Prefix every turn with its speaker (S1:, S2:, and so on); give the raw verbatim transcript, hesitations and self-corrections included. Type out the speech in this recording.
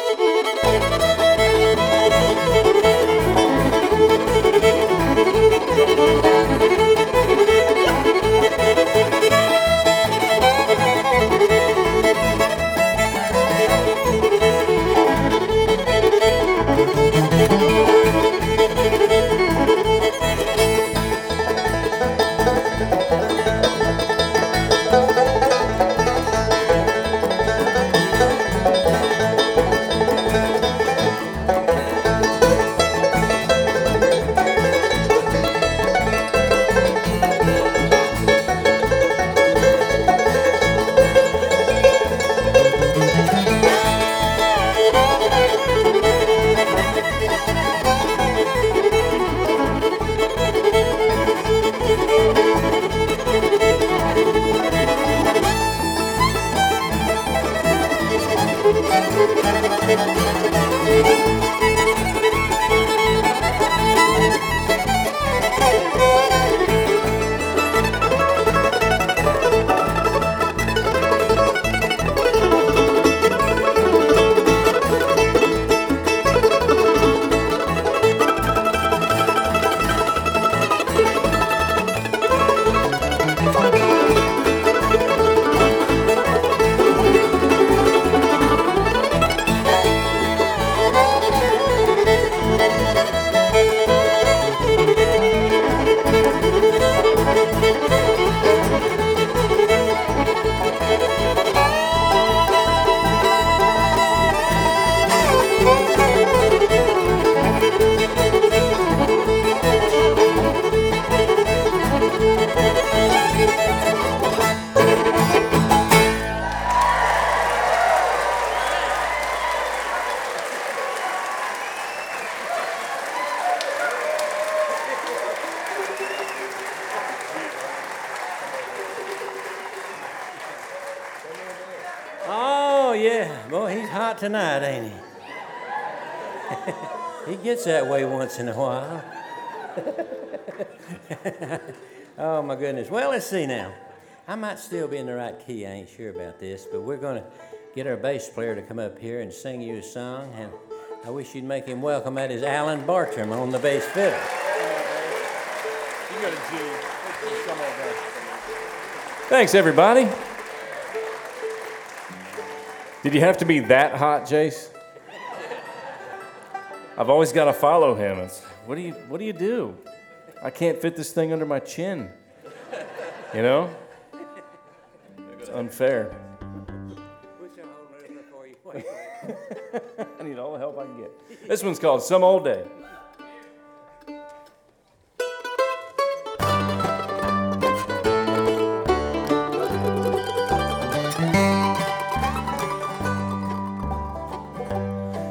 S1: Oh, yeah. Boy, he's hot tonight, ain't he? He gets that way once in a while. Oh, my goodness. Well, let's see now. I might still be in the right key. I ain't sure about this, but we're going to get our bass player to come up here and sing you a song, and I wish you'd make him welcome. That is Alan Bartram on the bass fiddle.
S2: You got a G. Thanks, everybody. Did you have to be that hot, Jace? I've always got to follow him. It's, what do you What do you do? I can't fit this thing under my chin. You know? It's unfair. I need all the help I can get. This one's called Some Old Day.